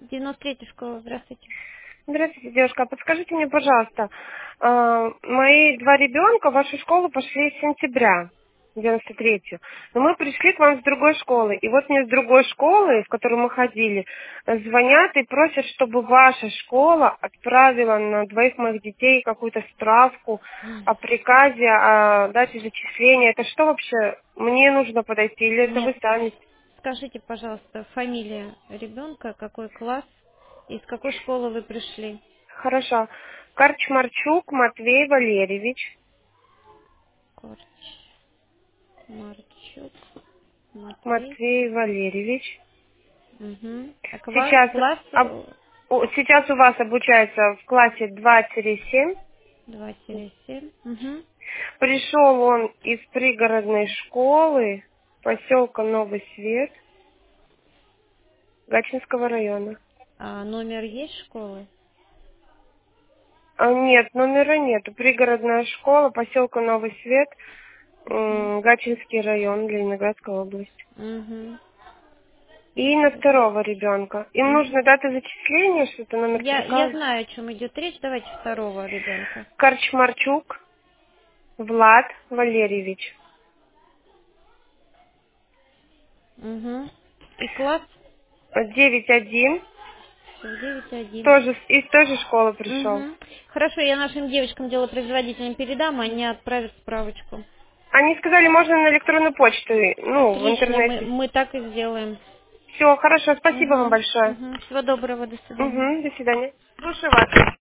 93-я школа, здравствуйте. Здравствуйте, девушка. А подскажите мне, пожалуйста, мои два ребенка в вашу школу пошли с сентября, 93-ю. Но мы пришли к вам с другой школы. И вот мне с другой школы, в которую мы ходили, звонят и просят, чтобы ваша школа отправила на двоих моих детей какую-то справку о приказе, о дате зачисления. Это что вообще? Мне нужно подойти или это Нет. вы сами? Скажите, пожалуйста, фамилия ребенка, какой класс, из какой школы вы пришли? Хорошо. Карчмарчук Матвей Валерьевич. Марчук, Матвей. Матвей Валерьевич. Угу. А Сейчас, класс сейчас у вас обучается в классе 2-7. 2-7. Угу. Пришел он из пригородной школы поселка Новый Свет Гатчинского района. А номер есть школы? Нет, номера нету. Пригородная школа поселка Новый Свет, Угу. Гатчинский район, Ленинградская область. Угу. И на второго ребенка. Им нужна Угу. дата зачисления, что-то номер Я приказа. знаю, о чем идет речь. Давайте второго ребенка. Карчмарчук Влад Валерьевич. Угу. И класс 9-1. 9-1. Тоже из той же школы пришел. Угу. Хорошо, я нашим девочкам делопроизводителям передам, они отправят справочку. Они сказали, можно на электронную почту, ну, в Отлично, интернете. мы так и сделаем. Все, хорошо, спасибо вам Угу. большое. Угу. Всего доброго, до свидания. Угу, до свидания. Слушаю вас.